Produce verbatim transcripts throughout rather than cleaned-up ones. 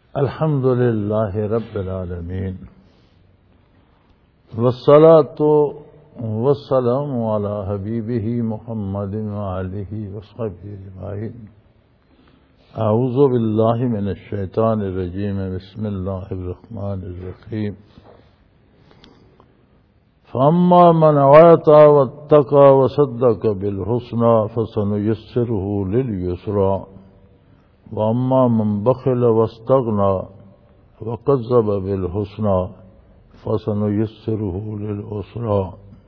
الحمد للہ رب العالمین والصلاة والسلام علی حبیبہ محمد وآلہ وصحبہ اجمعین۔ اعوذ باللہ من الشیطان الرجیم، بسم اللہ الرحمن الرحیم۔ فاما من اعطى واتقى وصدق بالحسنى فسنيسره لليسرى واما من بخل واستغنى وكذب بالحسنى فسنيسره للعسرى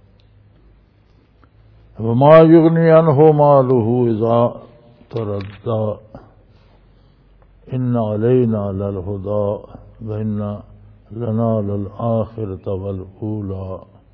وما يغني عنه ماله اذا تردى ان علينا للهدى وان لنا للآخرة والأولى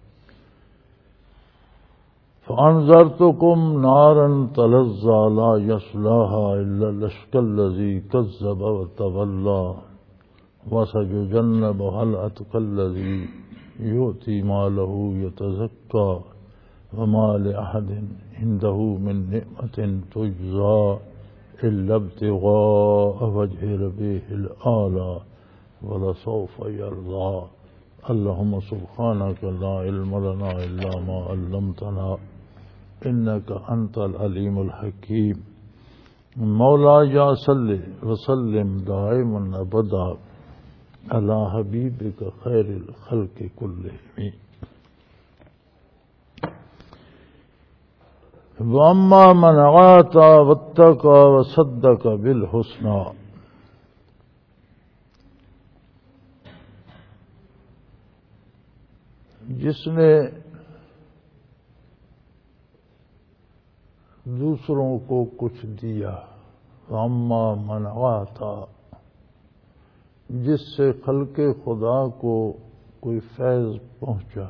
فأنذرتكم نارا تلظى لا يصلاها إلا الأشقى الذي كذب وتولى وسيجنبها الأتقى الذي يؤتي ماله يتزكى وما لأحد عنده من نعمة تجزى إلا ابتغاء وجه ربه الأعلى ولسوف يرضى۔ اللهم سبحانك لا علم لنا إلا ما علمتنا إنك أنت العليم الحكيم۔ مولاي صل وسلم دائما أبدا على حبيبك خير الخلق كلهم۔ وأما من أعطى واتقى وصدق بالحسنى، جس نے دوسروں کو کچھ دیا، اما من اعطى، جس سے خلق خدا کو کوئی فیض پہنچا،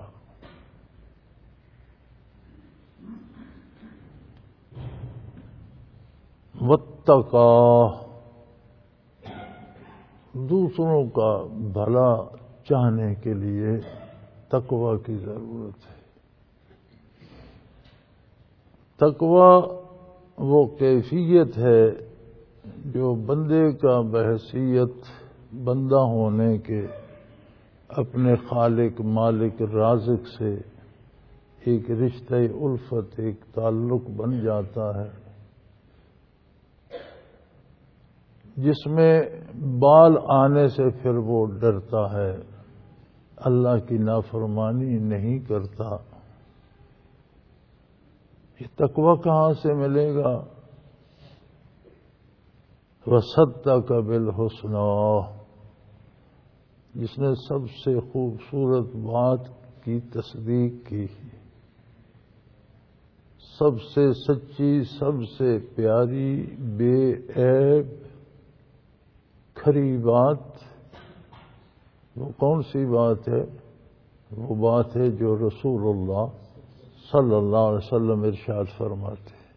واتقى، دوسروں کا بھلا چاہنے کے لیے تقوی کی ضرورت ہے۔ تقوی وہ کیفیت ہے جو بندے کا بحیثیت بندہ ہونے کے اپنے خالق مالک رازق سے ایک رشتہ الفت، ایک تعلق بن جاتا ہے، جس میں بال آنے سے پھر وہ ڈرتا ہے، اللہ کی نافرمانی نہیں کرتا۔ یہ تقوی کہاں سے ملے گا؟ وصدق بالحسنى، جس نے سب سے خوبصورت بات کی تصدیق کی، سب سے سچی، سب سے پیاری، بے عیب، کھری بات، وہ کون سی بات ہے؟ وہ بات ہے جو رسول اللہ صلی اللہ علیہ وسلم ارشاد فرماتے ہیں،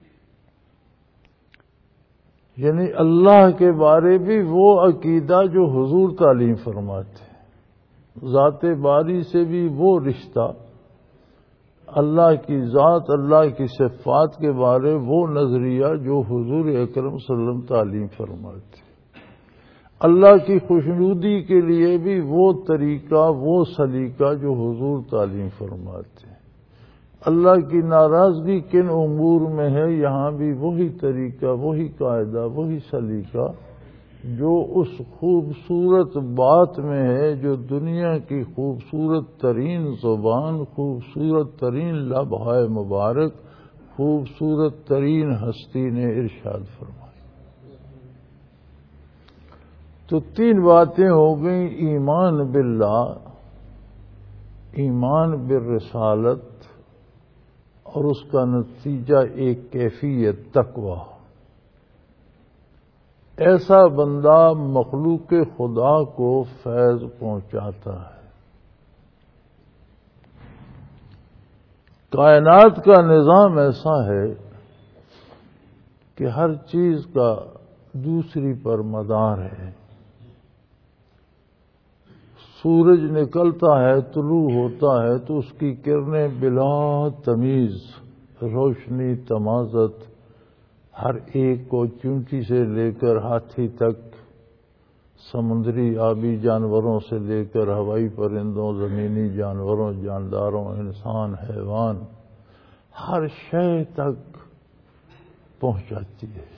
یعنی اللہ کے بارے بھی وہ عقیدہ جو حضور تعلیم فرماتے ہیں، ذات باری سے بھی وہ رشتہ، اللہ کی ذات، اللہ کی صفات کے بارے وہ نظریہ جو حضور اکرم صلی اللہ علیہ وسلم تعلیم فرماتے ہیں، اللہ کی خوشنودی کے لیے بھی وہ طریقہ، وہ سلیقہ جو حضور تعلیم فرماتے ہیں، اللہ کی ناراضگی کن امور میں ہے، یہاں بھی وہی طریقہ، وہی قاعدہ، وہی سلیقہ جو اس خوبصورت بات میں ہے، جو دنیا کی خوبصورت ترین زبان، خوبصورت ترین لمحہ مبارک، خوبصورت ترین ہستی نے ارشاد فرمایا۔ تو تین باتیں ہو گئیں، ایمان باللہ، ایمان بالرسالت، اور اس کا نتیجہ ایک کیفیت تقوی۔ ایسا بندہ مخلوق خدا کو فیض پہنچاتا ہے۔ کائنات کا نظام ایسا ہے کہ ہر چیز کا دوسری پر مدار ہے۔ سورج نکلتا ہے، طلوع ہوتا ہے تو اس کی کرنیں بلا تمیز، روشنی، تمازت، ہر ایک کو چونٹی سے لے کر ہاتھی تک سمندری آبی جانوروں سے لے کر ہوائی پرندوں، زمینی جانوروں، جانداروں، انسان، حیوان، ہر شے تک پہنچاتی ہے۔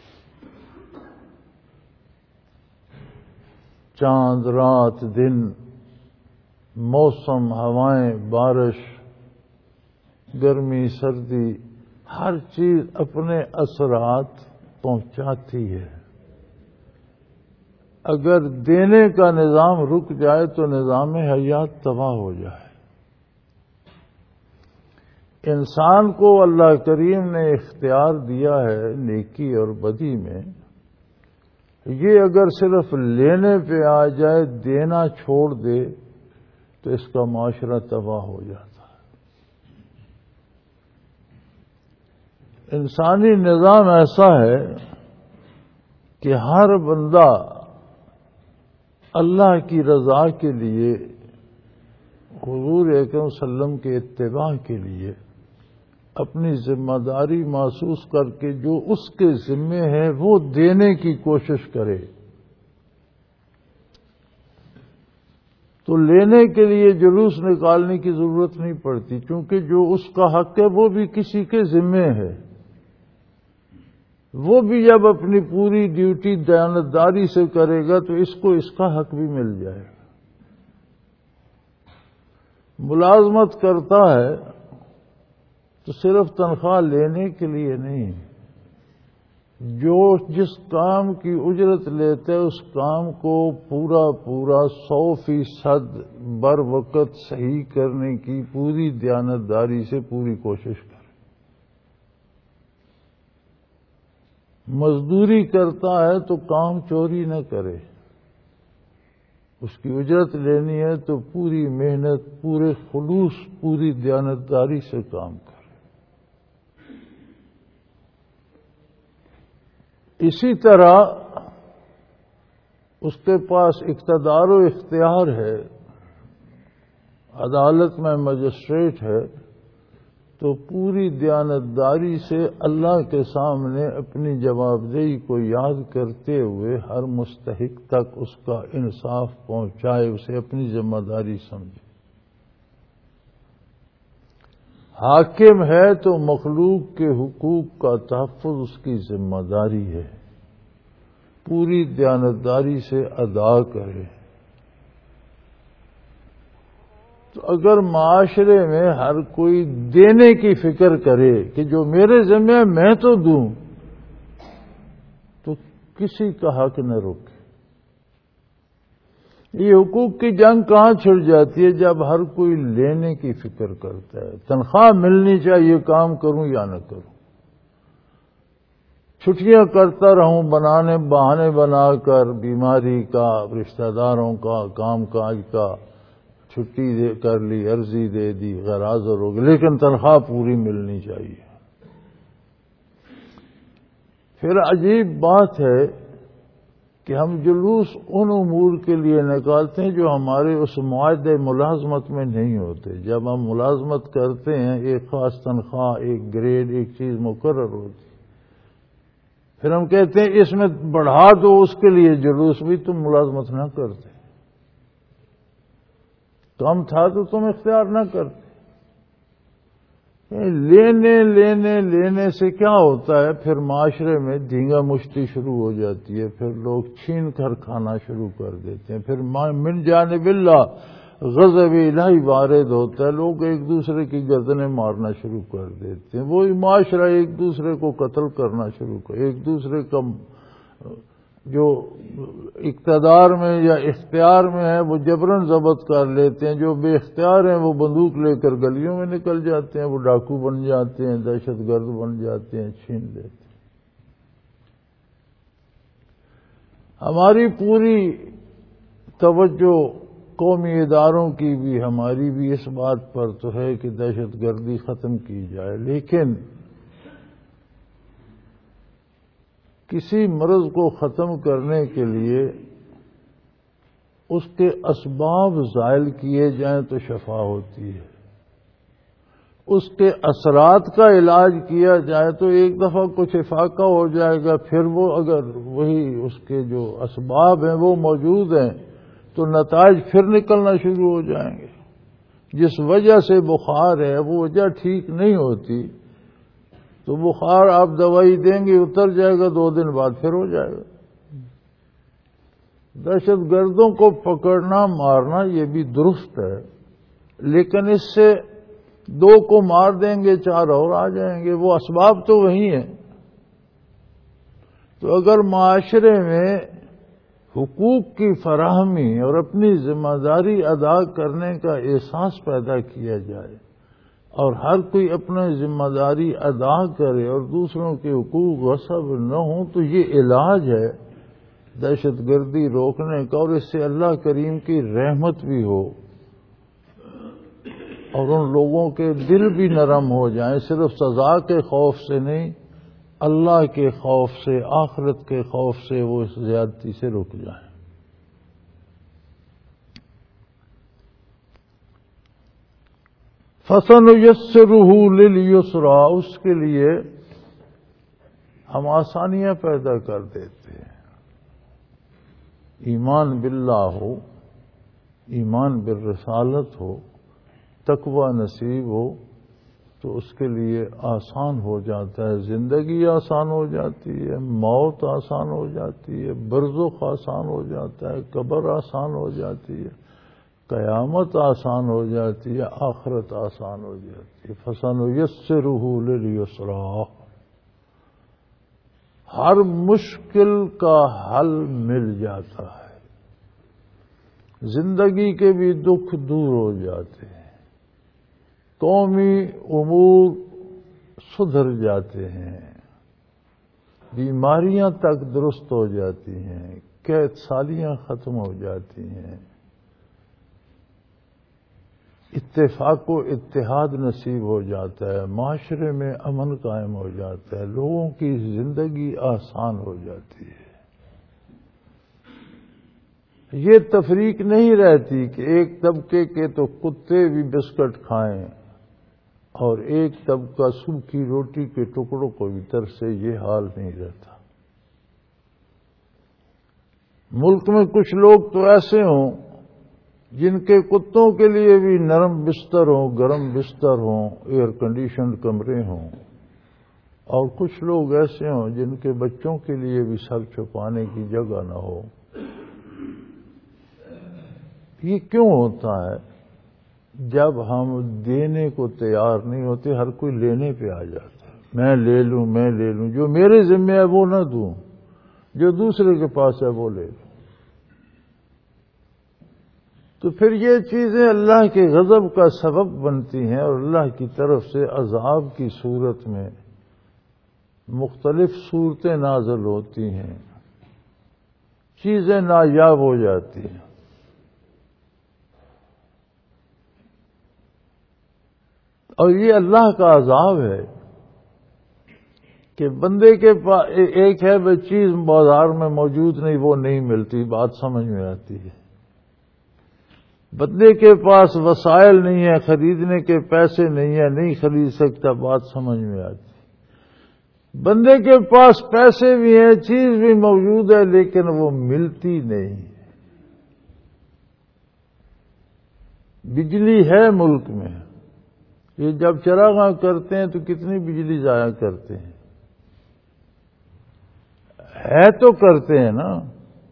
چاند، رات، دن، موسم، ہوائیں، بارش، گرمی، سردی، ہر چیز اپنے اثرات پہنچاتی ہے۔ اگر دینے کا نظام رک جائے تو نظام حیات تباہ ہو جائے۔ انسان کو اللہ کریم نے اختیار دیا ہے نیکی اور بدی میں، یہ اگر صرف لینے پہ آ جائے، دینا چھوڑ دے تو اس کا معاشرہ تباہ ہو جاتا ہے۔ انسانی نظام ایسا ہے کہ ہر بندہ اللہ کی رضا کے لیے، حضور اکرم صلی اللہ علیہ وسلم کے اتباع کے لیے اپنی ذمہ داری محسوس کر کے جو اس کے ذمے ہے وہ دینے کی کوشش کرے، تو لینے کے لیے جلوس نکالنے کی ضرورت نہیں پڑتی، کیونکہ جو اس کا حق ہے وہ بھی کسی کے ذمے ہے۔ وہ بھی جب اپنی پوری ڈیوٹی دیانتداری سے کرے گا تو اس کو اس کا حق بھی مل جائے گا۔ ملازمت کرتا ہے تو صرف تنخواہ لینے کے لیے نہیں، جو جس کام کی اجرت لیتے اس کام کو پورا پورا سو فیصد بر وقت صحیح کرنے کی پوری دیانتداری سے پوری کوشش کرے۔ مزدوری کرتا ہے تو کام چوری نہ کرے، اس کی اجرت لینی ہے تو پوری محنت، پورے خلوص، پوری دیانتداری سے کام کرے۔ اسی طرح اس کے پاس اقتدار و اختیار ہے، عدالت میں مجسٹریٹ ہے، تو پوری دیانتداری سے اللہ کے سامنے اپنی جوابدہی کو یاد کرتے ہوئے ہر مستحق تک اس کا انصاف پہنچائے، اسے اپنی ذمہ داری سمجھے۔ حاکم ہے تو مخلوق کے حقوق کا تحفظ اس کی ذمہ داری ہے، پوری دیانتداری سے ادا کرے۔ تو اگر معاشرے میں ہر کوئی دینے کی فکر کرے کہ جو میرے ذمہ ہے میں تو دوں، تو کسی کا حق نہ روکے۔ یہ حقوق کی جنگ کہاں چھڑ جاتی ہے؟ جب ہر کوئی لینے کی فکر کرتا ہے، تنخواہ ملنی چاہیے، کام کروں یا نہ کروں، چھٹیاں کرتا رہوں بنانے بہانے بنا کر، بیماری کا، رشتہ داروں کا، کام کاج کا، چھٹی دے کر لی، عرضی دے دی، غیر حاضر ہو گئی، لیکن تنخواہ پوری ملنی چاہیے۔ پھر عجیب بات ہے کہ ہم جلوس ان امور کے لیے نکالتے ہیں جو ہمارے اس معاہدے ملازمت میں نہیں ہوتے۔ جب ہم ملازمت کرتے ہیں، ایک خاص تنخواہ، ایک گریڈ، ایک چیز مقرر ہوتی، پھر ہم کہتے ہیں اس میں بڑھا دو اس کے لیے جلوس، بھی تم ملازمت نہ کرتے، کم تھا تو تم اختیار نہ کرتے۔ لینے لینے لینے سے کیا ہوتا ہے؟ پھر معاشرے میں دھینگا مشتی شروع ہو جاتی ہے، پھر لوگ چھین کر کھانا شروع کر دیتے ہیں، پھر من جانب اللہ غضب الہی وارد ہوتا ہے، لوگ ایک دوسرے کی گردنیں مارنا شروع کر دیتے ہیں، وہی معاشرہ ایک دوسرے کو قتل کرنا شروع کر، ایک دوسرے کا جو اقتدار میں یا اختیار میں ہے وہ جبراً ضبط کر لیتے ہیں، جو بے اختیار ہیں وہ بندوق لے کر گلیوں میں نکل جاتے ہیں، وہ ڈاکو بن جاتے ہیں، دہشت گرد بن جاتے ہیں، چھین لیتے ہیں۔ ہماری پوری توجہ قومی اداروں کی بھی، ہماری بھی اس بات پر تو ہے کہ دہشت گردی ختم کی جائے، لیکن کسی مرض کو ختم کرنے کے لیے اس کے اسباب زائل کیے جائیں تو شفا ہوتی ہے، اس کے اثرات کا علاج کیا جائے تو ایک دفعہ کچھ افاقہ ہو جائے گا، پھر وہ اگر وہی اس کے جو اسباب ہیں وہ موجود ہیں تو نتائج پھر نکلنا شروع ہو جائیں گے۔ جس وجہ سے بخار ہے وہ وجہ ٹھیک نہیں ہوتی تو بخار آپ دوائی دیں گے اتر جائے گا، دو دن بعد پھر ہو جائے گا۔ دہشت گردوں کو پکڑنا مارنا یہ بھی درست ہے، لیکن اس سے دو کو مار دیں گے چار اور آ جائیں گے، وہ اسباب تو وہی ہیں۔ تو اگر معاشرے میں حقوق کی فراہمی اور اپنی ذمہ داری ادا کرنے کا احساس پیدا کیا جائے اور ہر کوئی اپنی ذمہ داری ادا کرے اور دوسروں کے حقوق غصب نہ ہوں تو یہ علاج ہے دہشت گردی روکنے کا، اور اس سے اللہ کریم کی رحمت بھی ہو اور ان لوگوں کے دل بھی نرم ہو جائیں، صرف سزا کے خوف سے نہیں، اللہ کے خوف سے، آخرت کے خوف سے وہ اس زیادتی سے رک جائیں۔ فَسَنُيَسِّرُهُ لِلْيُسْرَىٰ، اس کے لیے ہم آسانیاں پیدا کر دیتے ہیں۔ ایمان باللہ ہو، ایمان بالرسالت ہو، تقوی نصیب ہو تو اس کے لیے آسان ہو جاتا ہے، زندگی آسان ہو جاتی ہے، موت آسان ہو جاتی ہے، برزخ آسان ہو جاتا ہے، قبر آسان ہو جاتی ہے، قیامت آسان ہو جاتی ہے، آخرت آسان ہو جاتی ہے۔ فَسَنُيَسِّرُهُ لِلْيُسْرَىٰ، ہر مشکل کا حل مل جاتا ہے، زندگی کے بھی دکھ دور ہو جاتے ہیں، قومی امور سدھر جاتے ہیں، بیماریاں تک درست ہو جاتی ہیں، قحط سالیاں ختم ہو جاتی ہیں، اتفاق و اتحاد نصیب ہو جاتا ہے، معاشرے میں امن قائم ہو جاتا ہے، لوگوں کی زندگی آسان ہو جاتی ہے۔ یہ تفریق نہیں رہتی کہ ایک طبقے کے تو کتے بھی بسکٹ کھائیں اور ایک طبقہ سوکھی روٹی کے ٹکڑوں کو بھی ترسے، یہ حال نہیں رہتا۔ ملک میں کچھ لوگ تو ایسے ہوں جن کے کتوں کے لیے بھی نرم بستر ہوں، گرم بستر ہوں، ایئر کنڈیشنڈ کمرے ہوں، اور کچھ لوگ ایسے ہوں جن کے بچوں کے لیے بھی سر چھپانے کی جگہ نہ ہو۔ یہ کیوں ہوتا ہے؟ جب ہم دینے کو تیار نہیں ہوتے، ہر کوئی لینے پہ آ جاتا ہے، میں لے لوں میں لے لوں، جو میرے ذمہ ہے وہ نہ دوں، جو دوسرے کے پاس ہے وہ لے لوں۔ تو پھر یہ چیزیں اللہ کے غضب کا سبب بنتی ہیں اور اللہ کی طرف سے عذاب کی صورت میں مختلف صورتیں نازل ہوتی ہیں، چیزیں نایاب ہو جاتی ہیں۔ اور یہ اللہ کا عذاب ہے کہ بندے کے پاس ایک ہے وہ چیز بازار میں موجود نہیں، وہ نہیں ملتی، بات سمجھ میں آتی ہے۔ بندے کے پاس وسائل نہیں ہے، خریدنے کے پیسے نہیں ہے، نہیں خرید سکتا، بات سمجھ میں آتی۔ بندے کے پاس پیسے بھی ہیں، چیز بھی موجود ہے، لیکن وہ ملتی نہیں۔ بجلی ہے ملک میں، یہ جب چراغاں کرتے ہیں تو کتنی بجلی ضائع کرتے ہیں؟ ہے تو کرتے ہیں نا۔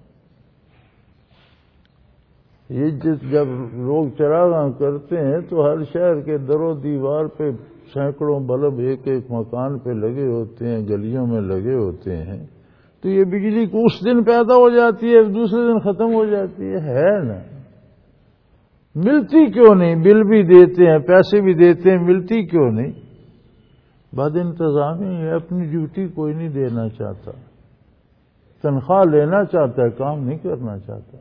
یہ جب لوگ چراغاں کرتے ہیں تو ہر شہر کے در و دیوار پہ سینکڑوں بلب ایک ایک مکان پہ لگے ہوتے ہیں، گلیوں میں لگے ہوتے ہیں، تو یہ بجلی کو اس دن پیدا ہو جاتی ہے، دوسرے دن ختم ہو جاتی ہے، ہے نا؟ ملتی کیوں نہیں؟ بل بھی دیتے ہیں، پیسے بھی دیتے ہیں، ملتی کیوں نہیں؟ بد انتظامی ہے، اپنی ڈیوٹی کوئی نہیں دینا چاہتا، تنخواہ لینا چاہتا ہے، کام نہیں کرنا چاہتا۔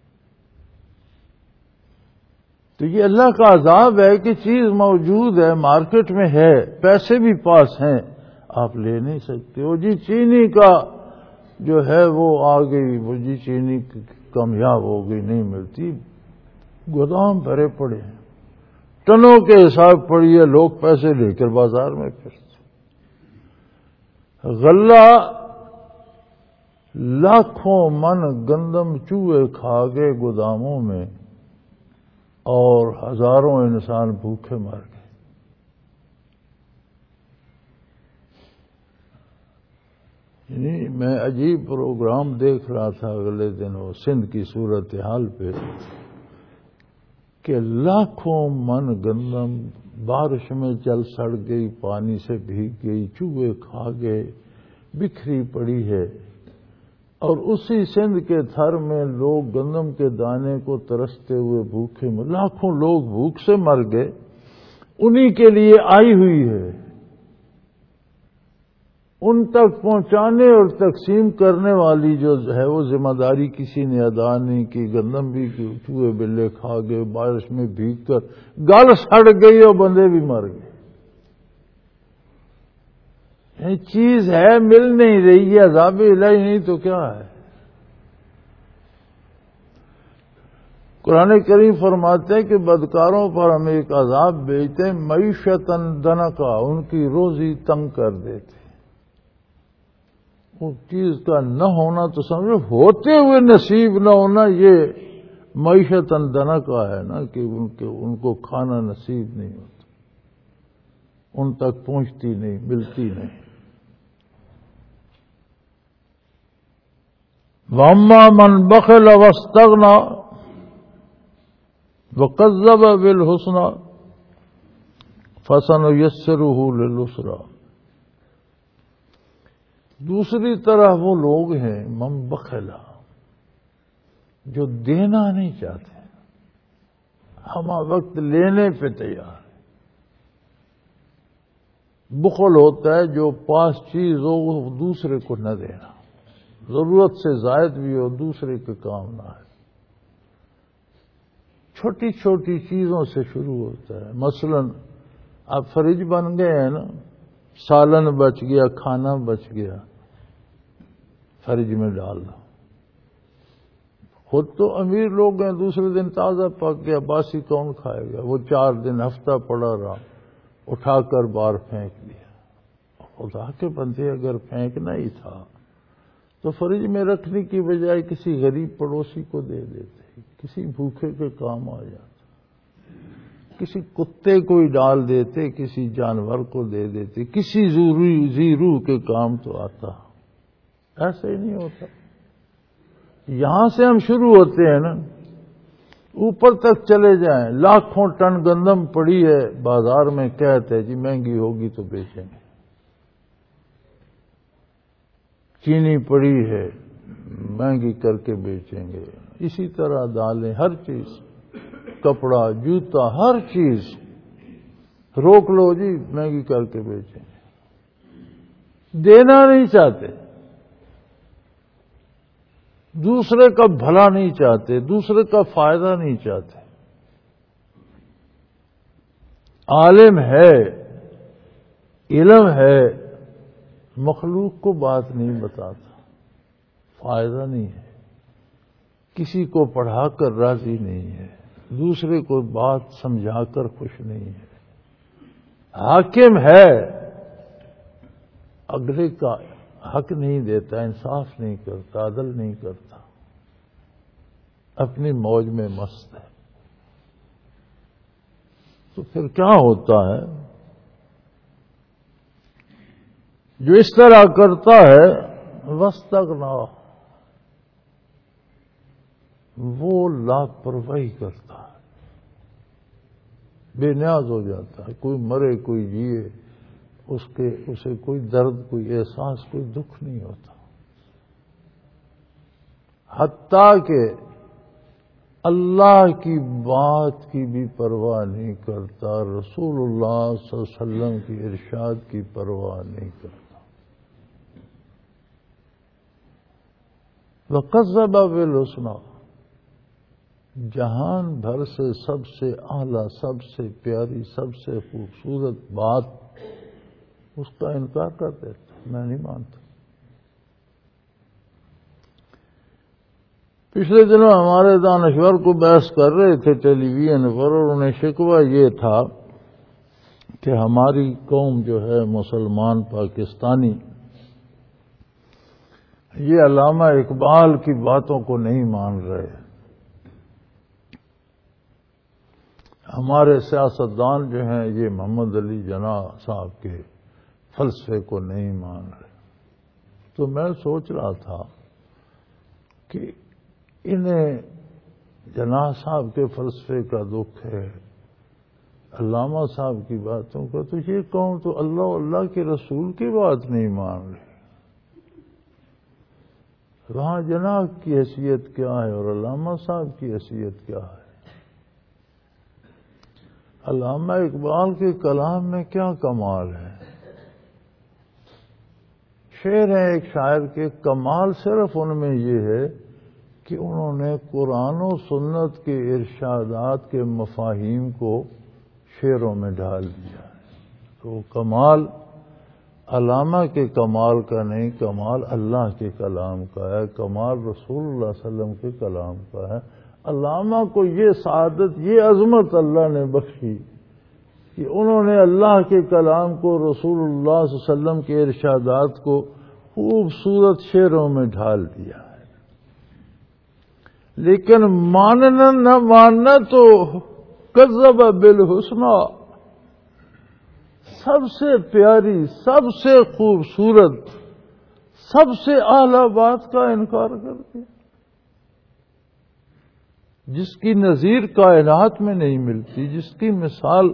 تو یہ اللہ کا عذاب ہے کہ چیز موجود ہے، مارکیٹ میں ہے، پیسے بھی پاس ہیں، آپ لے نہیں سکتے۔ وہ جی چینی کا جو ہے وہ آ گئی، وہ جی چینی کامیاب ہو گئی، نہیں ملتی، گودام بھرے پڑے ہیں، ٹنوں کے حساب پڑی ہے، لوگ پیسے لے کر بازار میں پھرتے. غلہ لاکھوں من گندم چوہے کھا گئے گوداموں میں اور ہزاروں انسان بھوکے مر گئے. یعنی میں عجیب پروگرام دیکھ رہا تھا اگلے دن وہ سندھ کی صورتحال پہ کہ لاکھوں من گندم بارش میں جل سڑ گئی، پانی سے بھیگ گئی، چوہے کھا گئے، بکھری پڑی ہے. اور اسی سندھ کے تھر میں لوگ گندم کے دانے کو ترستے ہوئے بھوکے مر، لاکھوں لوگ بھوک سے مر گئے. انہی کے لیے آئی ہوئی ہے. ان تک پہنچانے اور تقسیم کرنے والی جو ہے وہ ذمہ داری کسی نے ادا نہیں کی. گندم بھی چوہے بلے کھا گئے، بارش میں بھیگ کر گل سڑ گئی اور بندے بھی مر گئے. یہ چیز ہے، مل نہیں رہی ہے، عذاب الہی نہیں تو کیا ہے. قرآن کریم فرماتے ہیں کہ بدکاروں پر ہم ایک عذاب بھیجتے ہیں، معیشتاً دنکا، ان کی روزی تنگ کر دیتے. اس چیز کا نہ ہونا تو سمجھو ہوتے ہوئے نصیب نہ ہونا، یہ معیشتاً دنکا ہے نا، کہ ان کے ان کو کھانا نصیب نہیں ہوتا، ان تک پہنچتی نہیں، ملتی نہیں. وَأَمَّا مَنْ بَخِلَ وَاسْتَغْنَىٰ وَكَذَّبَ بِالْحُسْنَىٰ فَسَنُيَسِّرُهُ لِلْعُسْرَىٰ. دوسری طرح وہ لوگ ہیں من بخلا، جو دینا نہیں چاہتے، ہم وقت لینے پہ تیار. بخل ہوتا ہے جو پاس چیز ہو وہ دوسرے کو نہ دینا، ضرورت سے زائد بھی ہو، دوسرے کے کام نہ ہے. چھوٹی چھوٹی چیزوں سے شروع ہوتا ہے. مثلا اب فریج بن گئے ہیں نا، سالن بچ گیا، کھانا بچ گیا، فریج میں ڈال دو. خود تو امیر لوگ ہیں، دوسرے دن تازہ پک گیا، باسی کون کھائے گا؟ وہ چار دن ہفتہ پڑا رہا، اٹھا کر باہر پھینک دیا. خدا کے بندے، اگر پھینکنا ہی تھا تو فریج میں رکھنے کی بجائے کسی غریب پڑوسی کو دے دیتے، کسی بھوکے کے کام آ جاتا، کسی کتے کو ہی ڈال دیتے، کسی جانور کو دے دیتے، کسی ضروری روح کے کام تو آتا. ایسا ہی نہیں ہوتا. یہاں سے ہم شروع ہوتے ہیں نا، اوپر تک چلے جائیں. لاکھوں ٹن گندم پڑی ہے بازار میں، کہتے جی مہنگی ہوگی تو بیچیں گے. چینی پڑی ہے، مہنگی کر کے بیچیں گے. اسی طرح دالیں، ہر چیز، کپڑا، جوتا، ہر چیز روک لو جی، مہنگی کر کے بیچیں گے. دینا نہیں چاہتے، دوسرے کا بھلا نہیں چاہتے، دوسرے کا فائدہ نہیں چاہتے. عالم ہے، علم ہے، مخلوق کو بات نہیں بتاتا، فائدہ نہیں ہے. کسی کو پڑھا کر راضی نہیں ہے، دوسرے کو بات سمجھا کر خوش نہیں ہے. حاکم ہے، اگلے کا حق نہیں دیتا، انصاف نہیں کرتا، عدل نہیں کرتا، اپنی موج میں مست ہے. تو پھر کیا ہوتا ہے؟ جو اس طرح کرتا ہے وَاسْتَغْنَا، وہ لاپرواہی کرتا ہے، بے نیاز ہو جاتا ہے. کوئی مرے کوئی جیے، اس کے اسے کوئی درد، کوئی احساس، کوئی دکھ نہیں ہوتا. حتیٰ کہ اللہ کی بات کی بھی پرواہ نہیں کرتا، رسول اللہ صلی اللہ علیہ وسلم کی ارشاد کی پرواہ نہیں کرتا. وَكَذَّبَ بِالْحُسْنَىٰ، جہان بھر سے سب سے اعلیٰ، سب سے پیاری، سب سے خوبصورت بات، اس کا انکار کر دیتا، میں نہیں مانتا. پچھلے دنوں ہمارے دانشور کو بحث کر رہے تھے ٹیلی ویژن پر، اور انہیں شکوہ یہ تھا کہ ہماری قوم جو ہے مسلمان پاکستانی یہ علامہ اقبال کی باتوں کو نہیں مان رہے، ہمارے سیاستدان جو ہیں یہ محمد علی جناح صاحب کے فلسفے کو نہیں مان رہے۔ تو میں سوچ رہا تھا کہ انہیں جناح صاحب کے فلسفے کا دکھ ہے، علامہ صاحب کی باتوں کا، تو یہ قوم تو اللہ اللہ کے رسول کی بات نہیں مان رہی۔ وہاں جناح کی حیثیت کیا ہے اور علامہ صاحب کی حیثیت کیا ہے؟ علامہ اقبال کے کلام میں کیا کمال ہے؟ شعر ہے ایک شاعر کے، کمال صرف ان میں یہ ہے کہ انہوں نے قرآن و سنت کے ارشادات کے مفاہیم کو شعروں میں ڈال دیا ہے۔ تو کمال علامہ کے کمال کا نہیں، کمال اللہ کے کلام کا ہے، کمال رسول اللہ صلی اللہ علیہ وسلم کے کلام کا ہے۔ علامہ کو یہ سعادت، یہ عظمت اللہ نے بخشی کہ انہوں نے اللہ کے کلام کو، رسول اللہ صلی اللہ علیہ وسلم کے ارشادات کو خوبصورت شعروں میں ڈھال دیا ہے۔ لیکن ماننا نہ ماننا تو کذب بالحسنی، سب سے پیاری، سب سے خوبصورت، سب سے اعلیٰ بات کا انکار کر دیا، جس کی نظیر کائنات میں نہیں ملتی، جس کی مثال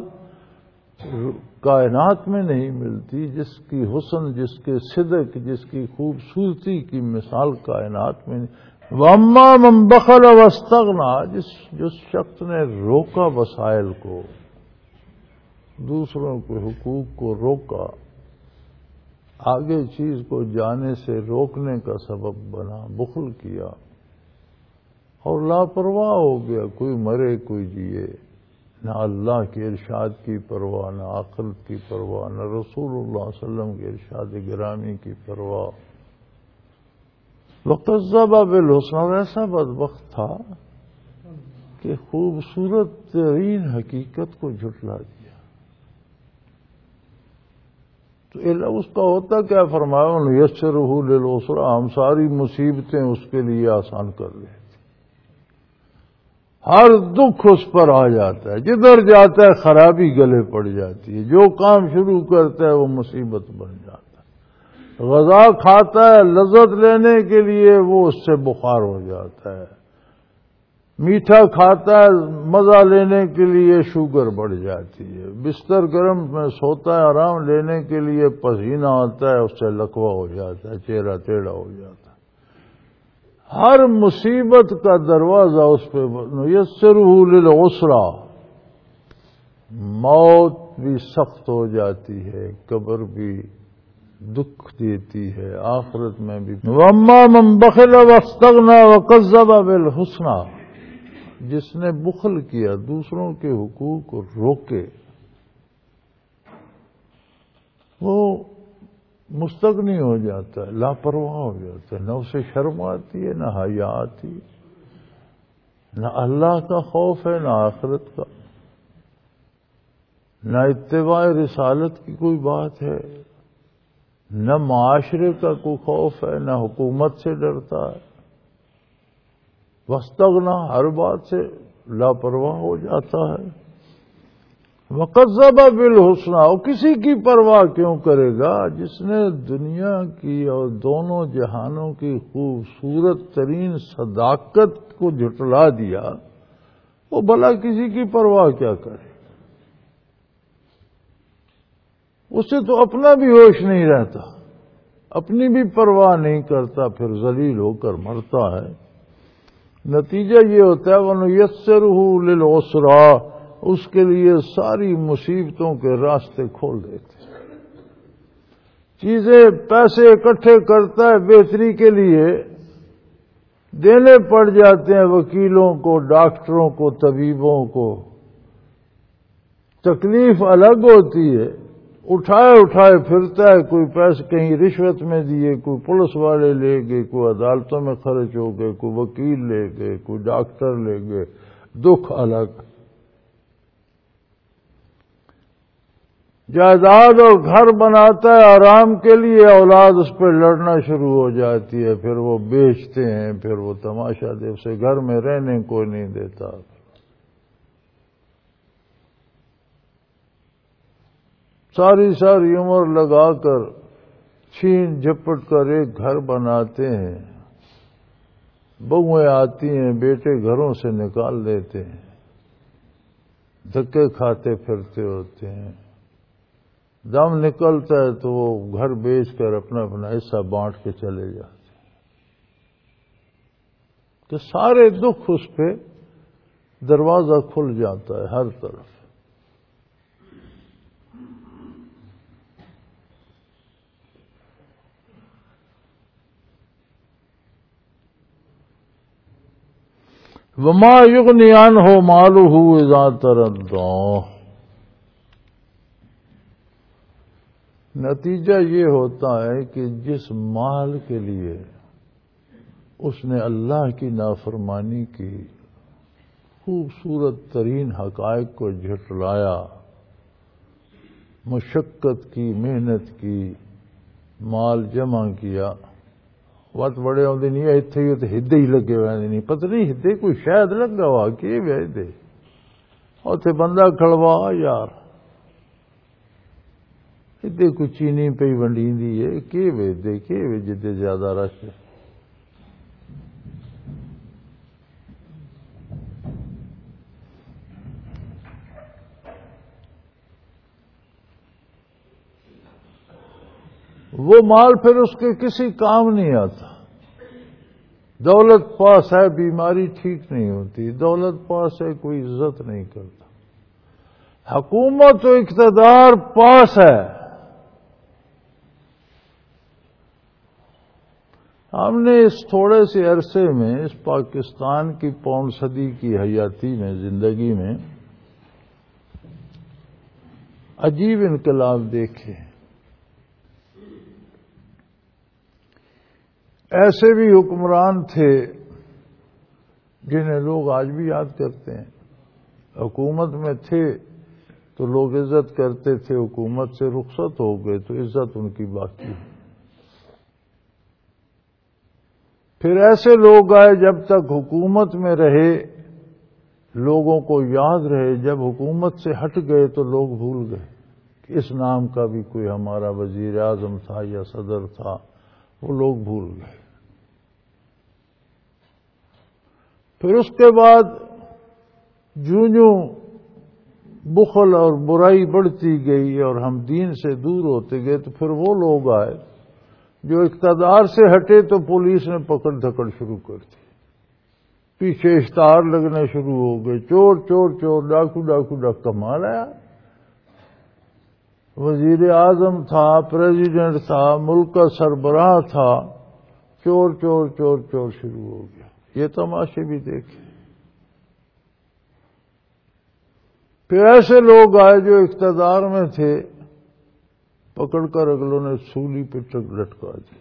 کائنات میں نہیں ملتی، جس کی حسن، جس کے صدق، جس کی خوبصورتی کی مثال کائنات میں نہیں۔ وَأَمَّا مَن بَخِلَ وَاسْتَغْنَىٰ، جس جس شخص نے روکا وسائل کو، دوسروں کے حقوق کو روکا، آگے چیز کو جانے سے روکنے کا سبب بنا، بخل کیا اور لاپرواہ ہو گیا، کوئی مرے کوئی جیے، نہ اللہ کے ارشاد کی پرواہ، نہ عقل کی پرواہ، نہ رسول اللہ صلی اللہ علیہ وسلم کے ارشاد گرامی کی پرواہ۔ وَكَذَّبَ بِالْحُسْنَىٰ، اور ایسا بدبخت تھا کہ خوبصورت ترین حقیقت کو جھٹلا دیا۔ تو اس کا ہوتا کیا؟ فرمایا نُيَسِّرُهُ لِلْعُسْرَىٰ، ہم ساری مصیبتیں اس کے لیے آسان کر دیتے، ہر دکھ اس پر آ جاتا ہے، جدھر جاتا ہے خرابی گلے پڑ جاتی ہے، جو کام شروع کرتا ہے وہ مصیبت بن جاتا ہے، غذا کھاتا ہے لذت لینے کے لیے وہ اس سے بخار ہو جاتا ہے، میٹھا کھاتا ہے مزہ لینے کے لیے شوگر بڑھ جاتی ہے، بستر گرم میں سوتا ہے آرام لینے کے لیے پسینہ آتا ہے اس سے لکوا ہو جاتا ہے، چہرہ ٹیڑھا ہو جاتا ہے۔ ہر مصیبت کا دروازہ اس پہ نُيَسِّرُهُ لِلْعُسْرَىٰ، موت بھی سخت ہو جاتی ہے، قبر بھی دکھ دیتی ہے، آخرت میں بھی۔ وَأَمَّا مَن بَخِلَ وَاسْتَغْنَىٰ وَكَذَّبَ بِالْحُسْنَىٰ، جس نے بخل کیا، دوسروں کے حقوق کو روکے، وہ مستغنی ہو جاتا ہے، لاپرواہ ہو جاتا ہے، نہ اسے شرم آتی ہے، نہ حیا آتی، نہ اللہ کا خوف ہے، نہ آخرت کا، نہ اتباع رسالت کی کوئی بات ہے، نہ معاشرے کا کوئی خوف ہے، نہ حکومت سے ڈرتا ہے، واستغنا، ہر بات سے لاپرواہ ہو جاتا ہے۔ وَكَذَّبَ بِالْحُسْنَىٰ، اور کسی کی پرواہ کیوں کرے گا جس نے دنیا کی اور دونوں جہانوں کی خوبصورت ترین صداقت کو جھٹلا دیا، وہ بھلا کسی کی پرواہ کیا کرے؟ اسے تو اپنا بھی ہوش نہیں رہتا، اپنی بھی پرواہ نہیں کرتا، پھر ذلیل ہو کر مرتا ہے۔ نتیجہ یہ ہوتا ہے وَنُيَسِّرُهُ لِلْعُسْرَىٰ، اس کے لیے ساری مصیبتوں کے راستے کھول دیتے، چیزیں پیسے اکٹھے کرتا ہے بہتری کے لیے، دینے پڑ جاتے ہیں وکیلوں کو، ڈاکٹروں کو، طبیبوں کو، تکلیف الگ ہوتی ہے اٹھائے اٹھائے پھرتا ہے، کوئی پیسے کہیں رشوت میں دیے، کوئی پولیس والے لے گئے، کوئی عدالتوں میں خرچ ہو گئے، کوئی وکیل لے گئے، کوئی ڈاکٹر لے گئے، دکھ الگ۔ جائیداد اور گھر بناتا ہے آرام کے لیے، اولاد اس پہ لڑنا شروع ہو جاتی ہے، پھر وہ بیچتے ہیں، پھر وہ تماشا دے، اسے گھر میں رہنے کو نہیں دیتا۔ ساری ساری عمر لگا کر چھین جھپٹ کر ایک گھر بناتے ہیں، بہویں آتی ہیں، بیٹے گھروں سے نکال دیتے ہیں، دھکے کھاتے پھرتے ہوتے ہیں، دم نکلتا ہے تو وہ گھر بیچ کر اپنا اپنا حصہ بانٹ کے چلے جاتے ہیں۔ تو سارے دکھ اس پہ دروازہ کھل جاتا ہے ہر طرف۔ وما یغنی عنہ مالہ اذا تردی، نتیجہ یہ ہوتا ہے کہ جس مال کے لیے اس نے اللہ کی نافرمانی کی، خوبصورت ترین حقائق کو جھٹلایا، مشقت کی، محنت کی، مال جمع کیا، وقت بڑے آدھے نہیں اتنے تو ہدے ہی لگے ہوئے نہیں، پتہ نہیں ہدے کوئی شاید لگا ہوا کہ ویدے اتنے بندہ کھڑوا یار ہدے کوئی چینی پہ ونڈی دی ہے کہ ویدے کہ جدے زیادہ رش ہے۔ وہ مال پھر اس کے کسی کام نہیں آتا۔ دولت پاس ہے، بیماری ٹھیک نہیں ہوتی، دولت پاس ہے، کوئی عزت نہیں کرتا۔ حکومت و اقتدار پاس ہے، ہم نے اس تھوڑے سے عرصے میں اس پاکستان کی پون صدی کی حیاتی میں، زندگی میں عجیب انقلاب دیکھے۔ ایسے بھی حکمران تھے جنہیں لوگ آج بھی یاد کرتے ہیں، حکومت میں تھے تو لوگ عزت کرتے تھے، حکومت سے رخصت ہو گئے تو عزت ان کی باقی ہے۔ پھر ایسے لوگ آئے جب تک حکومت میں رہے لوگوں کو یاد رہے، جب حکومت سے ہٹ گئے تو لوگ بھول گئے کہ اس نام کا بھی کوئی ہمارا وزیر اعظم تھا یا صدر تھا، وہ لوگ بھول گئے۔ پھر اس کے بعد جوں جوں بخل اور برائی بڑھتی گئی اور ہم دین سے دور ہوتے گئے تو پھر وہ لوگ آئے جو اقتدار سے ہٹے تو پولیس نے پکڑ دھکڑ شروع کر دی، پیچھے اشتہار لگنے شروع ہو گئے، چور چور چور، ڈاکو ڈاکو ڈاک۔ کمال ہے، وزیر اعظم تھا، پریزیڈنٹ تھا، ملک کا سربراہ تھا، چور چور چور چور شروع ہو گیا۔ یہ تماشے بھی دیکھے۔ پھر ایسے لوگ آئے جو اقتدار میں تھے، پکڑ کر اگلوں نے سولی پہ لٹکا دی۔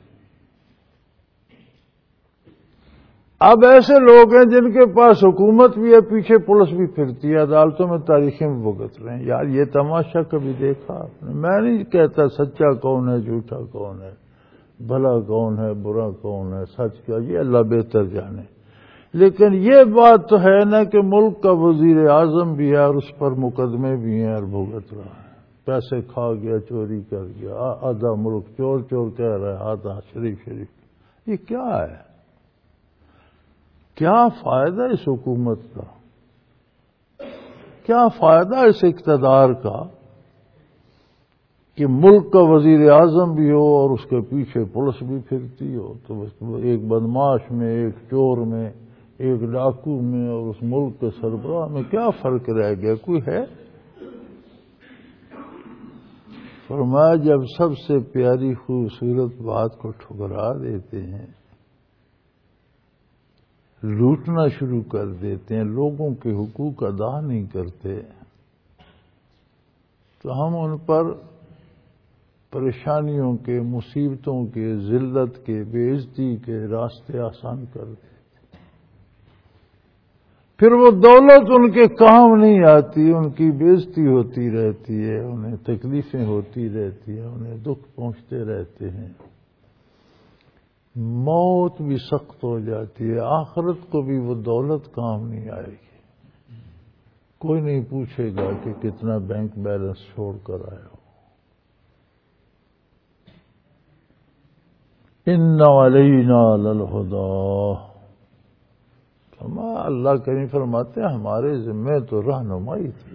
اب ایسے لوگ ہیں جن کے پاس حکومت بھی ہے، پیچھے پولیس بھی پھرتی ہے، عدالتوں میں تاریخیں بھی بھگت رہے ہیں۔ یار یہ تماشا کبھی دیکھا آپ نے؟ میں نہیں کہتا سچا کون ہے، جھوٹا کون ہے، بھلا کون ہے، برا کون ہے، سچ کیا، یہ اللہ بہتر جانے، لیکن یہ بات تو ہے نا کہ ملک کا وزیر اعظم بھی ہے اور اس پر مقدمے بھی ہیں اور بھگت رہا ہے، پیسے کھا گیا، چوری کر گیا، آدھا ملک چور چور کہہ رہا ہے، آدھا شریف شریف۔ یہ کیا ہے؟ کیا فائدہ اس حکومت کا؟ کیا فائدہ اس اقتدار کا کہ ملک کا وزیر اعظم بھی ہو اور اس کے پیچھے پولیس بھی پھرتی ہو؟ تو ایک بدماش میں، ایک چور میں، ایک ڈاکو میں اور اس ملک کے سربراہ میں کیا فرق رہ گیا؟ کوئی ہے؟ فرمایا جب سب سے پیاری خوبصورت بات کو ٹھکرا دیتے ہیں، لوٹنا شروع کر دیتے ہیں، لوگوں کے حقوق ادا نہیں کرتے، تو ہم ان پر پریشانیوں کے، مصیبتوں کے، ذلت کے، بے عزتی کے راستے آسان کر دیتے، پھر وہ دولت ان کے کام نہیں آتی، ان کی بے عزتی ہوتی رہتی ہے، انہیں تکلیفیں ہوتی رہتی ہیں، انہیں دکھ پہنچتے رہتے ہیں، موت بھی سخت ہو جاتی ہے، آخرت کو بھی وہ دولت کام نہیں آئے گی۔ کوئی نہیں پوچھے گا کہ کتنا بینک بیلنس چھوڑ کر آئے ہو۔ ان علینا للہدیٰ، اللہ کریم فرماتے ہیں ہمارے ذمہ تو رہنمائی تھی،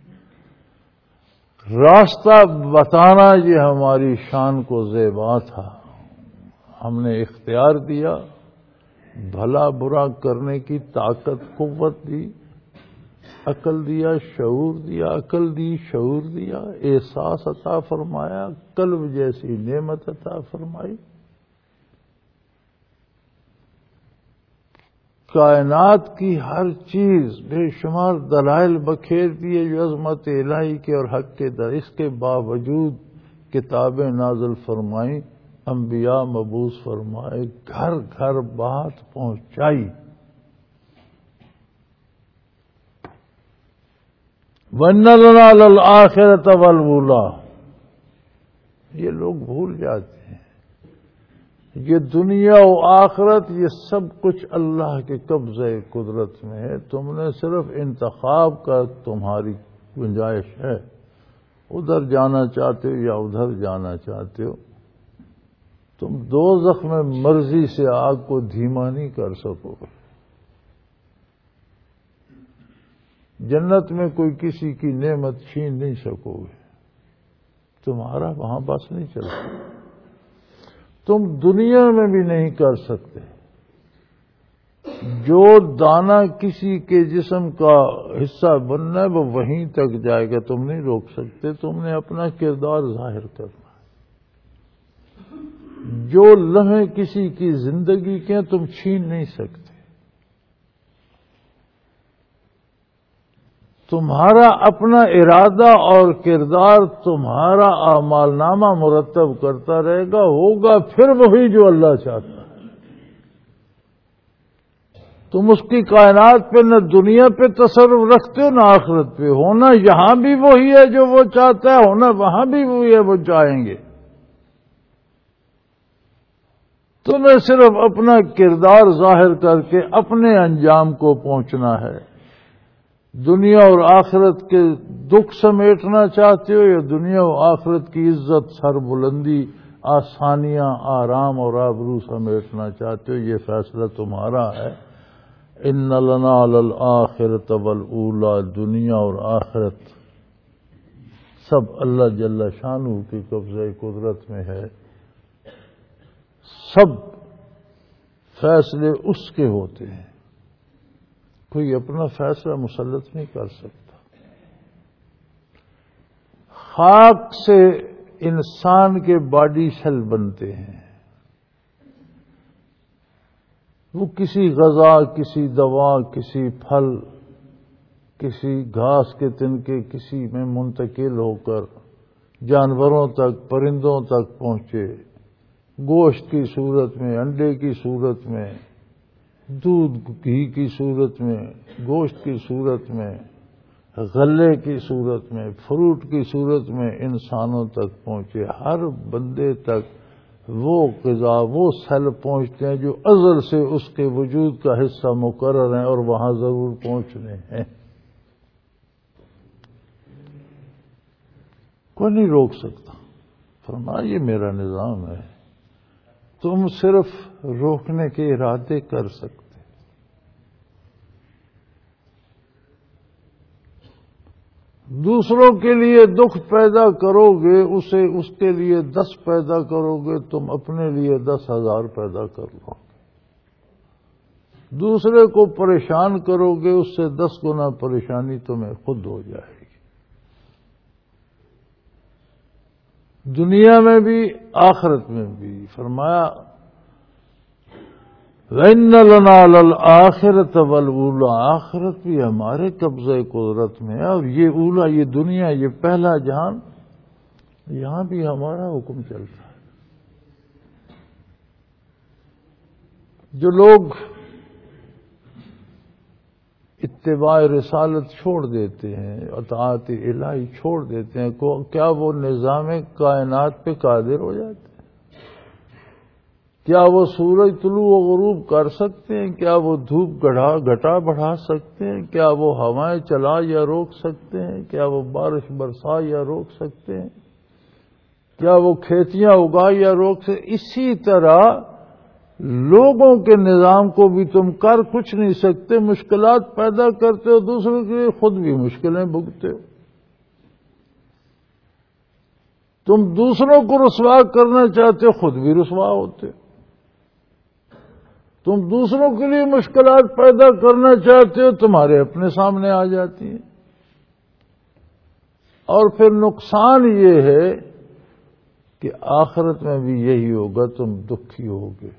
راستہ بتانا یہ ہماری شان کو زیبا تھا، ہم نے اختیار دیا، بھلا برا کرنے کی طاقت قوت دی، عقل دیا، شعور دیا، عقل دی، شعور دیا، احساس عطا فرمایا، قلب جیسی نعمت عطا فرمائی، کائنات کی ہر چیز بے شمار دلائل بکھیر دیے جو عظمت الہی کے اور حق کے در، اس کے باوجود کتابیں نازل فرمائیں، انبیاء مبعوث فرمائے، گھر گھر بات پہنچائی، وَإِنَّ لَنَا لَلْآخِرَةَ وَالْأُولَىٰ، یہ لوگ بھول جاتے ہیں یہ دنیا و آخرت یہ سب کچھ اللہ کے قبضے قدرت میں ہے، تم نے صرف انتخاب کا تمہاری گنجائش ہے، ادھر جانا چاہتے ہو یا ادھر جانا چاہتے ہو، تم دوزخ میں مرضی سے آگ کو دھیما نہیں کر سکو گے، جنت میں کوئی کسی کی نعمت چھین نہیں سکو گے، تمہارا وہاں بس نہیں چلتا، تم دنیا میں بھی نہیں کر سکتے، جو دانہ کسی کے جسم کا حصہ بننا ہے وہ وہیں تک جائے گا، تم نہیں روک سکتے، تم نے اپنا کردار ظاہر کرنا، جو لمحے کسی کی زندگی کے تم چھین نہیں سکتے، تمہارا اپنا ارادہ اور کردار تمہارا اعمال نامہ مرتب کرتا رہے گا، ہوگا پھر وہی جو اللہ چاہتا ہے، تم اس کی کائنات پہ نہ دنیا پہ تصرف رکھتے ہو نہ آخرت پہ، ہونا یہاں بھی وہی ہے جو وہ چاہتا ہے، ہونا وہاں بھی وہی ہے وہ چاہیں گے، تمہیں صرف اپنا کردار ظاہر کر کے اپنے انجام کو پہنچنا ہے، دنیا اور آخرت کے دکھ سمیٹنا چاہتے ہو یا دنیا اور آخرت کی عزت، سر بلندی، آسانیاں، آرام اور آبرو سمیٹنا چاہتے ہو، یہ فیصلہ تمہارا ہے۔ ان لنا للآخرۃ والأولیٰ، دنیا اور آخرت سب اللہ جل شانہ کی قبضہ قدرت میں ہے، سب فیصلے اس کے ہوتے ہیں، کوئی اپنا فیصلہ مسلط نہیں کر سکتا۔ خاک سے انسان کے باڈی سیل بنتے ہیں، وہ کسی غذا، کسی دوا، کسی پھل، کسی گھاس کے تنکے کسی میں منتقل ہو کر جانوروں تک، پرندوں تک پہنچے، گوشت کی صورت میں، انڈے کی صورت میں، دودھ گھی کی صورت میں، گوشت کی صورت میں، غلے کی صورت میں، فروٹ کی صورت میں انسانوں تک پہنچے، ہر بندے تک وہ غذا، وہ سیل پہنچتے ہیں جو ازل سے اس کے وجود کا حصہ مقرر ہیں اور وہاں ضرور پہنچنے ہیں، کوئی نہیں روک سکتا، فرمایا یہ میرا نظام ہے، تم صرف روکنے کے ارادے کر سکتے، دوسروں کے لیے دکھ پیدا کرو گے، اسے اس کے لیے دس پیدا کرو گے، تم اپنے لیے دس ہزار پیدا کر لو گے، دوسرے کو پریشان کرو گے، اس سے دس گنا پریشانی تمہیں خود ہو جائے گی، دنیا میں بھی آخرت میں بھی۔ فرمایا وَإِنَّ لَنَا لَلْآخِرَةَ وَالْأُولَىٰ، آخرت بھی ہمارے قبضے قدرت میں ہے، اور یہ اولا، یہ دنیا، یہ پہلا جہان یہاں بھی ہمارا حکم چلتا ہے. جو لوگ اتباع رسالت چھوڑ دیتے ہیں، اطاعت الہی چھوڑ دیتے ہیں، کیا وہ نظام کائنات پہ قادر ہو جاتے ہیں؟ کیا وہ سورج طلوع و غروب کر سکتے ہیں؟ کیا وہ دھوپ گڑھا گھٹا بڑھا سکتے ہیں؟ کیا وہ ہوائیں چلا یا روک سکتے ہیں؟ کیا وہ بارش برسا یا روک سکتے ہیں؟ کیا وہ کھیتیاں اگا یا روک سکتے ہیں؟ اسی طرح لوگوں کے نظام کو بھی تم کر کچھ نہیں سکتے، مشکلات پیدا کرتے ہو دوسروں کے لیے، خود بھی مشکلیں بھگتے ہو. تم دوسروں کو رسوا کرنا چاہتے ہو، خود بھی رسوا ہوتے ہو. تم دوسروں کے لیے مشکلات پیدا کرنا چاہتے ہو، تمہارے اپنے سامنے آ جاتی ہیں. اور پھر نقصان یہ ہے کہ آخرت میں بھی یہی ہوگا، تم دکھی ہوگے.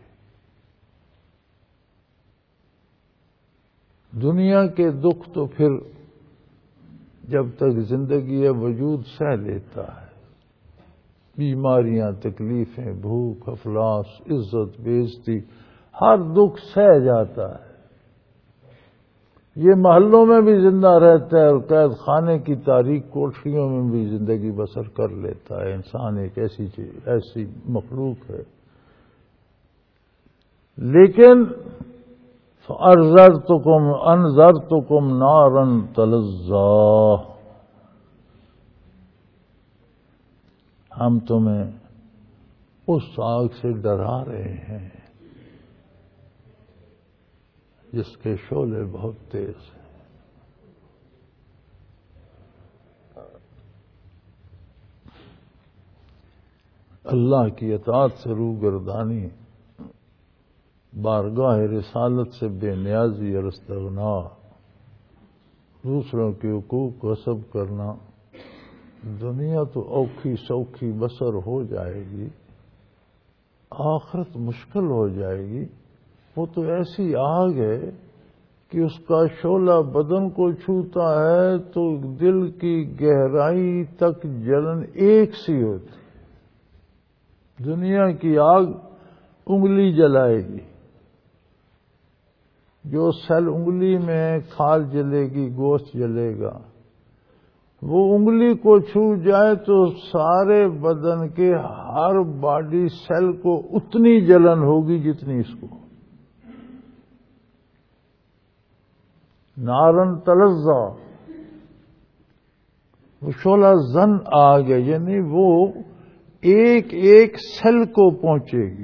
دنیا کے دکھ تو پھر جب تک زندگی ہے وجود سہ لیتا ہے، بیماریاں، تکلیفیں، بھوک، افلاس، عزت، بے عزتی، ہر دکھ سہ جاتا ہے. یہ محلوں میں بھی زندہ رہتا ہے اور قید خانے کی تاریک کوٹھریوں میں بھی زندگی بسر کر لیتا ہے. انسان ایک ایسی چیز، ایسی مخلوق ہے. لیکن فَأَنذَرْتُكُمْ أَنذَرْتُكُمْ نَارًا تَلَظَّىٰ، ہم تمہیں اس آگ سے ڈرا رہے ہیں جس کے شعلے بہت تیز ہیں. اللہ کی اطاعت سے روگردانی، بارگاہ رسالت سے بے نیازی اور استغنا، دوسروں کے حقوق غصب کرنا. دنیا تو اوکھی سوکھی بسر ہو جائے گی، آخرت مشکل ہو جائے گی. وہ تو ایسی آگ ہے کہ اس کا شعلہ بدن کو چھوتا ہے تو دل کی گہرائی تک جلن ایک سی ہوتی. دنیا کی آگ انگلی جلائے گی، جو سیل انگلی میں کھال جلے گی، گوشت جلے گا. وہ انگلی کو چھو جائے تو سارے بدن کے ہر باڈی سیل کو اتنی جلن ہوگی جتنی اس کو. نارن تلظا، وہ شعلہ زن آگ ہے، یعنی وہ ایک ایک سیل کو پہنچے گی.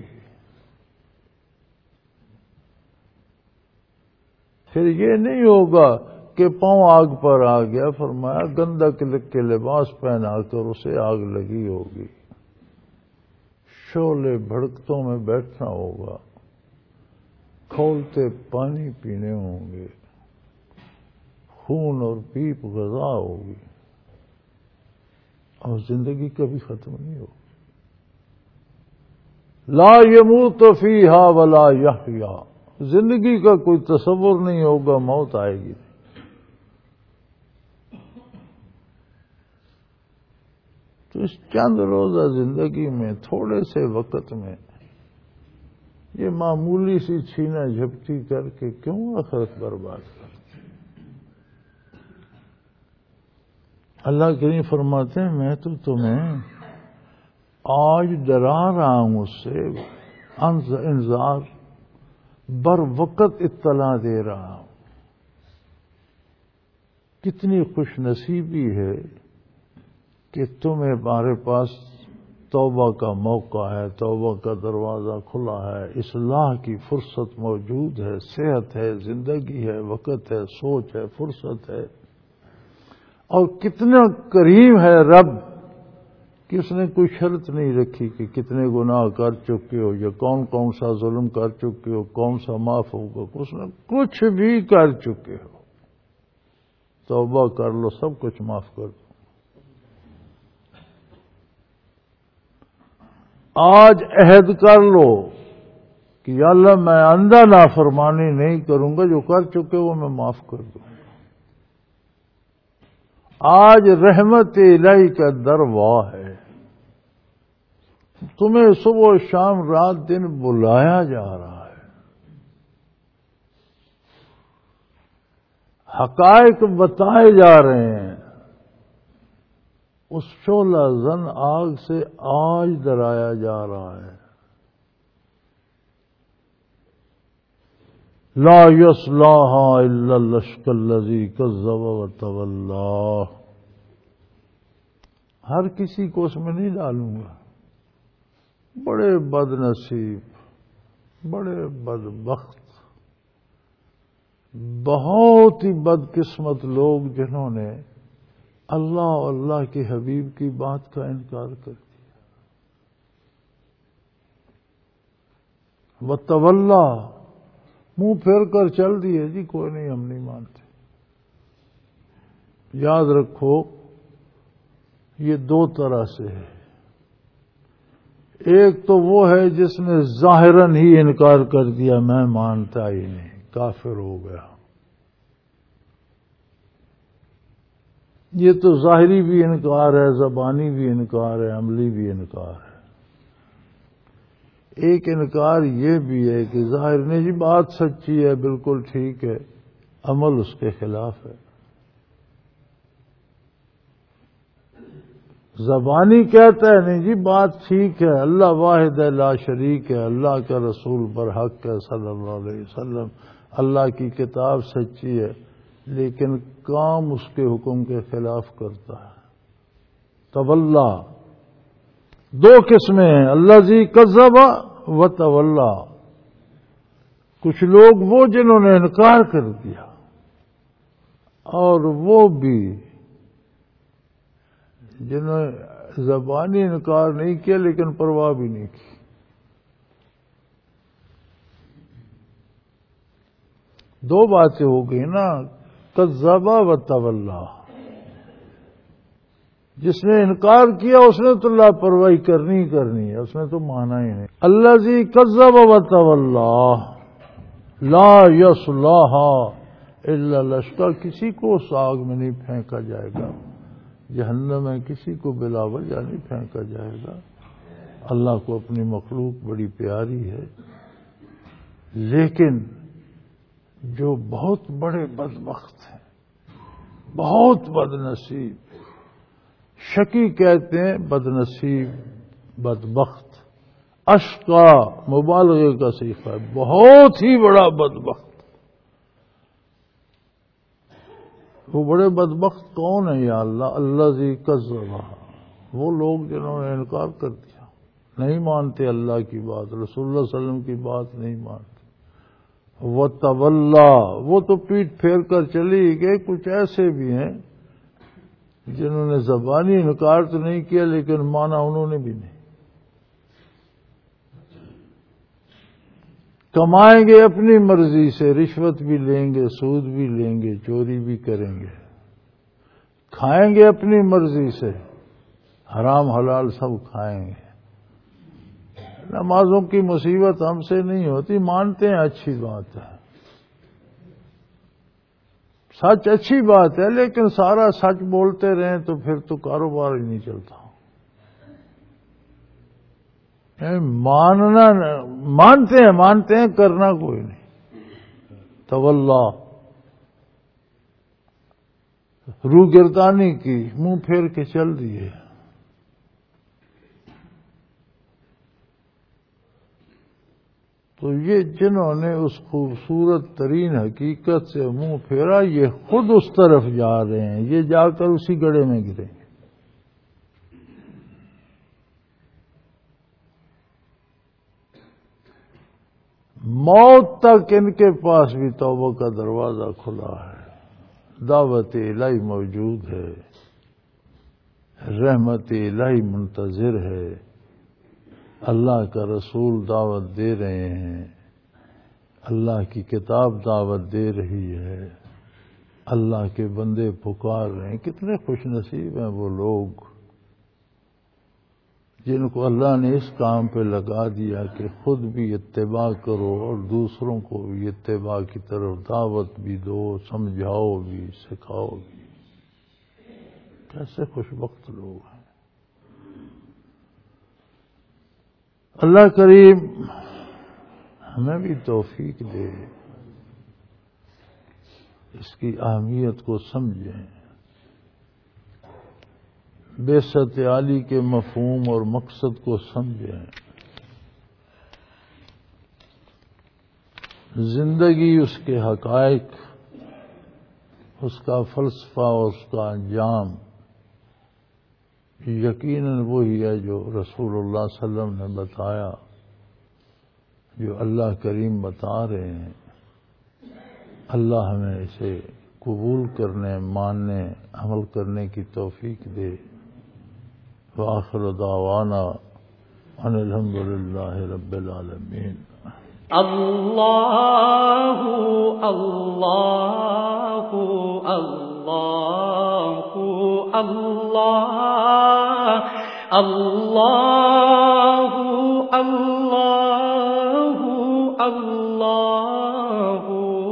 پھر یہ نہیں ہوگا کہ پاؤں آگ پر آ گیا. فرمایا گندا کلک کے لباس پہنا کر اسے آگ لگی ہوگی. شعلے بھڑکتوں میں بیٹھنا ہوگا، کھولتے پانی پینے ہوں گے، خون اور پیپ غذا ہوگی، اور زندگی کبھی ختم نہیں ہوگی. لا یموت فیہا ولا یحیا، زندگی کا کوئی تصور نہیں ہوگا، موت آئے گی. تو اس چند روزہ زندگی میں، تھوڑے سے وقت میں، یہ معمولی سی چھینا جھپٹی کر کے کیوں آخرت برباد کرتے؟ اللہ کریم فرماتے ہیں میں تو تمہیں آج ڈرا رہا ہوں، اس سے انذار، بر وقت اطلاع دے رہا ہوں. کتنی خوش نصیبی ہے کہ تمہیں ہمارے پاس توبہ کا موقع ہے، توبہ کا دروازہ کھلا ہے، اصلاح کی فرصت موجود ہے، صحت ہے، زندگی ہے، وقت ہے، سوچ ہے، فرصت ہے. اور کتنا کریم ہے رب کہ اس نے کوئی شرط نہیں رکھی کہ کتنے گناہ کر چکے ہو یا کون کون سا ظلم کر چکے ہو، کون سا معاف ہوگا. اس نے کچھ بھی کر چکے ہو، توبہ کر لو، سب کچھ معاف کر دو. آج عہد کر لو کہ یا اللہ میں آئندہ نافرمانی نہیں کروں گا، جو کر چکے وہ میں معاف کر دوں گا. آج رحمت الہی کا در واہ ہے. تمہیں صبح شام رات دن بلایا جا رہا ہے، حقائق بتائے جا رہے ہیں، اس شعلہ زن آگ سے آج ڈرایا جا رہا ہے۔ لا یصلاها الا الاشقى الذی کذب وتولی، ہر کسی کو اس میں نہیں ڈالوں گا، بڑے بد نصیب، بڑے بدبخت، بہت ہی بدقسمت لوگ جنہوں نے اللہ اور اللہ کے حبیب کی بات کا انکار کر دیا۔ وتولی، منہ پھیر کر چل دیے، جی کوئی نہیں، ہم نہیں مانتے۔ یاد رکھو یہ دو طرح سے ہے، ایک تو وہ ہے جس نے ظاہراً ہی انکار کر دیا، میں مانتا ہی نہیں، کافر ہو گیا، یہ تو ظاہری بھی انکار ہے، زبانی بھی انکار ہے، عملی بھی انکار ہے۔ ایک انکار یہ بھی ہے کہ ظاہر نہیں، جی بات سچی ہے، بالکل ٹھیک ہے، عمل اس کے خلاف ہے۔ زبانی کہتا ہے نہیں جی بات ٹھیک ہے، اللہ واحد ہے، لا شریک ہے، اللہ کا رسول برحق ہے صلی اللہ علیہ وسلم، اللہ کی کتاب سچی ہے، لیکن کام اس کے حکم کے خلاف کرتا ہے۔ تولا، دو قسمیں ہیں، الذی کذب و تولا۔ کچھ لوگ وہ جنہوں نے انکار کر دیا، اور وہ بھی جنہوں نے زبانی انکار نہیں کیا لیکن پرواہ بھی نہیں کی۔ دو باتیں ہو گئی نا، کذب و تولا۔ جس نے انکار کیا اس نے تو لاپرواہی کرنی ہی کرنی ہے، اس نے تو مانا ہی نہیں۔ الذی کذب و تولا لا یصلاها الا الاشقى، کسی کو اس آگ میں نہیں پھینکا جائے گا، جہنم میں کسی کو بلا وجہ نہیں پھینکا جائے گا۔ اللہ کو اپنی مخلوق بڑی پیاری ہے، لیکن جو بہت بڑے بدبخت ہیں، بہت بد نصیب، شقی کہتے ہیں بد نصیب، بدبخت، اشقا مبالغے کا صیغہ ہے، بہت ہی بڑا بدبخت۔ وہ بڑے بدبخت کون ہیں یا اللہ؟ الذی کذب، وہ لوگ جنہوں نے انکار کر دیا، نہیں مانتے اللہ کی بات، رسول اللہ صلی اللہ علیہ وسلم کی بات نہیں مانتے۔ وتولا، وہ تو پیٹ پھیر کر چلی گئے۔ کچھ ایسے بھی ہیں جنہوں نے زبانی انکار تو نہیں کیا لیکن مانا انہوں نے بھی نہیں۔ کمائیں گے اپنی مرضی سے، رشوت بھی لیں گے، سود بھی لیں گے، چوری بھی کریں گے، کھائیں گے اپنی مرضی سے، حرام حلال سب کھائیں گے۔ نمازوں کی مصیبت ہم سے نہیں ہوتی، مانتے ہیں اچھی بات ہے، سچ اچھی بات ہے، لیکن سارا سچ بولتے رہیں تو پھر تو کاروبار ہی نہیں چلتا۔ ماننا مانتے ہیں مانتے ہیں کرنا کوئی نہیں۔ تولا، روح گردانی کی، منہ پھیر کے چل دیے۔ تو یہ جنہوں نے اس خوبصورت ترین حقیقت سے منہ پھیرا، یہ خود اس طرف جا رہے ہیں، یہ جا کر اسی گڑھے میں گریں گے۔ موت تک ان کے پاس بھی توبہ کا دروازہ کھلا ہے، دعوت الہی موجود ہے، رحمت الہی منتظر ہے، اللہ کا رسول دعوت دے رہے ہیں، اللہ کی کتاب دعوت دے رہی ہے، اللہ کے بندے پکار رہے ہیں۔ کتنے خوش نصیب ہیں وہ لوگ جن کو اللہ نے اس کام پہ لگا دیا کہ خود بھی اتباع کرو اور دوسروں کو بھی اتباع کی طرف دعوت بھی دو، سمجھاؤ بھی، سکھاؤ بھی۔ کیسے خوش بخت لوگ ہیں۔ اللہ کریم ہمیں بھی توفیق دے، اس کی اہمیت کو سمجھیں، بعثت عالی کے مفہوم اور مقصد کو سمجھیں، زندگی اس کے حقائق، اس کا فلسفہ اور اس کا انجام یقیناً وہی ہے جو رسول اللہ صلی اللہ علیہ وسلم نے بتایا، جو اللہ کریم بتا رہے ہیں۔ اللہ ہمیں اسے قبول کرنے، ماننے، عمل کرنے کی توفیق دے۔ وآخر دعوانا ان الحمد للہ رب العالمین۔ اللہ اللہ اللہ اللہ اللہ اللہ اللہ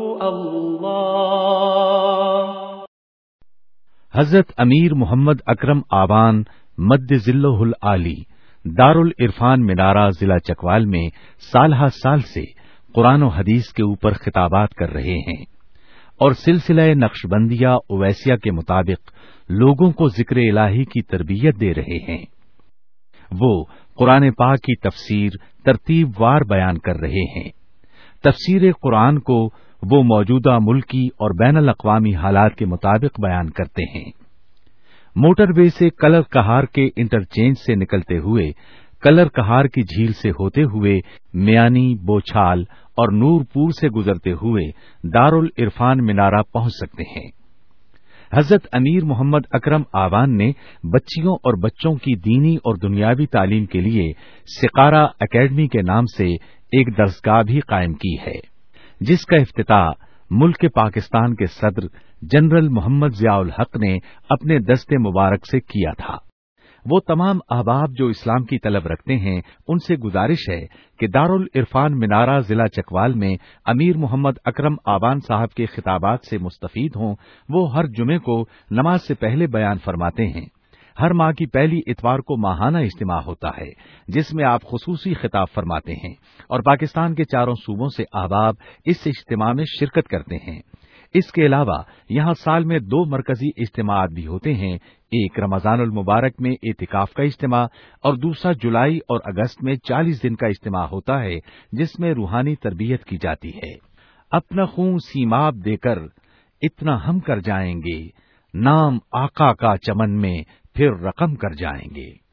اللہ۔ حضرت امیر محمد اکرم آوان مد ذلہ العالی دارالعرفان منارہ ضلع چکوال میں سالہ سال سے قرآن و حدیث کے اوپر خطابات کر رہے ہیں اور سلسلہ نقشبندیہ اویسیہ کے مطابق لوگوں کو ذکر الہی کی تربیت دے رہے ہیں۔ وہ قرآن پاک کی تفسیر ترتیب وار بیان کر رہے ہیں۔ تفسیر قرآن کو وہ موجودہ ملکی اور بین الاقوامی حالات کے مطابق بیان کرتے ہیں۔ موٹر وے سے کلر کہار کے انٹرچینج سے نکلتے ہوئے کلر کہار کی جھیل سے ہوتے ہوئے میانی، بوچھال اور نور پور سے گزرتے ہوئے دارالعرفان منارہ پہنچ سکتے ہیں۔ حضرت امیر محمد اکرم آوان نے بچیوں اور بچوں کی دینی اور دنیاوی تعلیم کے لیے سقارہ اکیڈمی کے نام سے ایک درسگاہ بھی قائم کی ہے، جس کا افتتاح ملک پاکستان کے صدر جنرل محمد ضیاء الحق نے اپنے دست مبارک سے کیا تھا۔ وہ تمام احباب جو اسلام کی طلب رکھتے ہیں ان سے گزارش ہے کہ دارالعرفان منارہ ضلع چکوال میں امیر محمد اکرم آوان صاحب کے خطابات سے مستفید ہوں۔ وہ ہر جمعے کو نماز سے پہلے بیان فرماتے ہیں۔ ہر ماہ کی پہلی اتوار کو ماہانہ اجتماع ہوتا ہے جس میں آپ خصوصی خطاب فرماتے ہیں اور پاکستان کے چاروں صوبوں سے احباب اس اجتماع میں شرکت کرتے ہیں۔ اس کے علاوہ یہاں سال میں دو مرکزی اجتماعات بھی ہوتے ہیں، ایک رمضان المبارک میں اعتکاف کا اجتماع اور دوسرا جولائی اور اگست میں چالیس دن کا اجتماع ہوتا ہے جس میں روحانی تربیت کی جاتی ہے۔ اپنا خون سیماب دے کر اتنا ہم کر جائیں گے، نام آقا کا چمن میں پھر رقم کر جائیں گے۔